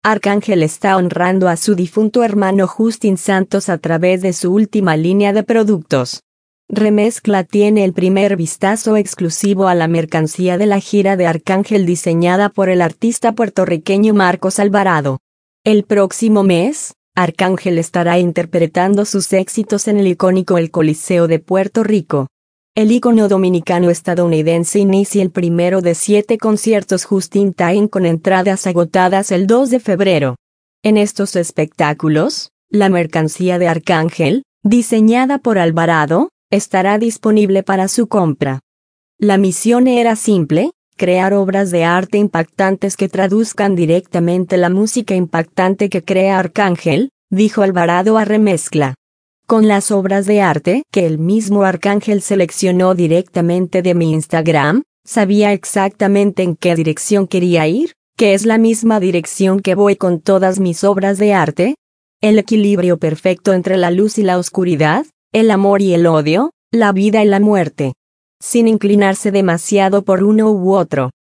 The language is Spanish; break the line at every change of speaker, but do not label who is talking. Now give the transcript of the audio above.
Arcángel está honrando a su difunto hermano Justin Santos a través de su última línea de productos. Remezcla tiene el primer vistazo exclusivo a la mercancía de la gira de Arcángel diseñada por el artista puertorriqueño Marcos Alvarado. El próximo mes, Arcángel estará interpretando sus éxitos en el icónico El Coliseo de Puerto Rico. El ícono dominicano-estadounidense inicia el primero de 7 conciertos Just in Time con entradas agotadas el 2 de febrero. En estos espectáculos, la mercancía de Arcángel, diseñada por Alvarado, estará disponible para su compra. La misión era simple: crear obras de arte impactantes que traduzcan directamente la música impactante que crea Arcángel, dijo Alvarado a Remezcla. Con las obras de arte que el mismo Arcángel seleccionó directamente de mi Instagram, sabía exactamente en qué dirección quería ir, que es la misma dirección que voy con todas mis obras de arte. El equilibrio perfecto entre la luz y la oscuridad, el amor y el odio, la vida y la muerte. Sin inclinarse demasiado por uno u otro.